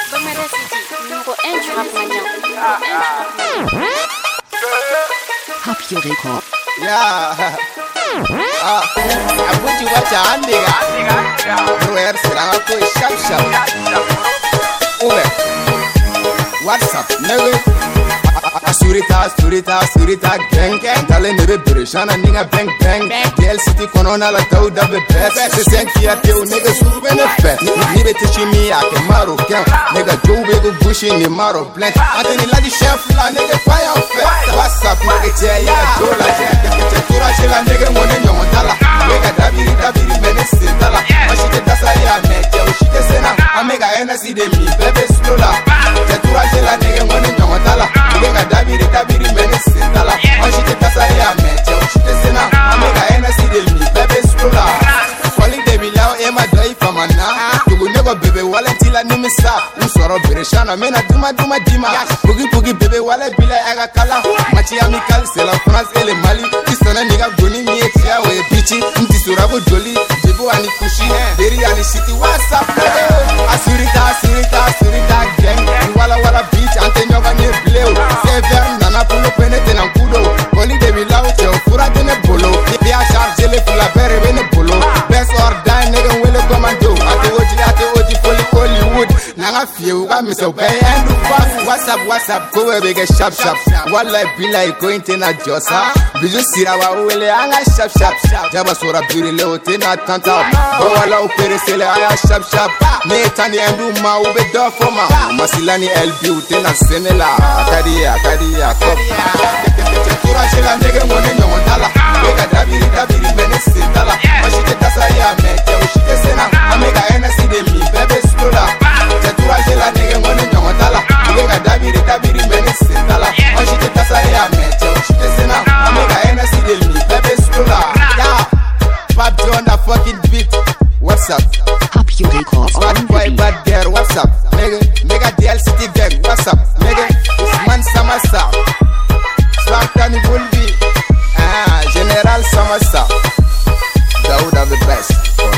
Happy Record. Yeah. I put you watch a nigga. Where será que foi chap. What's up, nigga? Surita, gang. Dale nebe bereshana ninga bang. DL City konona la dauda be best. Se senki ya teu nigga sube ne fe. Nibe tishimi ya ke maro gang. Nigga jobe go bushi ni maro blend. Anthony la di chef la nigga fire fe. What's up, nigga jay ya dola jay. Chetura shela nigga mone nyomotala. Nigga dabiri mene sitala. Mashite dasa ya meje ushite sena. Amega energy de mi bebe slola. Chetura shela nigga mone nyomotala. Nigga dabiri mene sitala. Mashite dasa ya meje ushite sena. Amega energy de mi bebe slola. Calling de bilao ema dai famana. Tugu nego bebe wale tila nimisa. Unsoro bereshana mena duma dima. Pugi bebe wale bila ega kala. Machi amical c'est la France et le Mali. Isana niga goni miechia we bichi. Nti surabo joli. Jibu ani kushi. Deri ani city WhatsApp. Asurita gang. Wala beach ante nyoga ne bleu. Sever nana pulo penete na kudo. Calling de bilao cheo fura dene bolo. Bia charge le fula bere bene bolo. Best or die nigga wele commando. Ate oji foli Hollywood. Nanga fiu ga miso bay and do fast. WhatsApp go we get sharp. Wallahi billahi going to na josa. Biju sira wa wele anga sharp. Jaba sora biri le otena tanta. Wala upere sele aya sharp. Me tani endu ma ube do foma. Masilani LB utena senela. Akadia kop. Chetura shela nigga mone nyomotala. Nigga dabiri mene sitala. Mashite dasa ya meje ushite sena. Amega energy de mi bebe slola. Chetura shela nigga mone nyomotala. Nigga dabiri mene sitala. Mashite dasa ya meje ushite sena. Amega energy de mi bebe slola. Yeah. Pop John the fucking beat. What's up? Happy Record. Bad boy, bad girl. What's up? Nigga DL City gang. What's up? Nigga Usman Samasa. Spartani Bulbi. General Samasa. Dauda the best.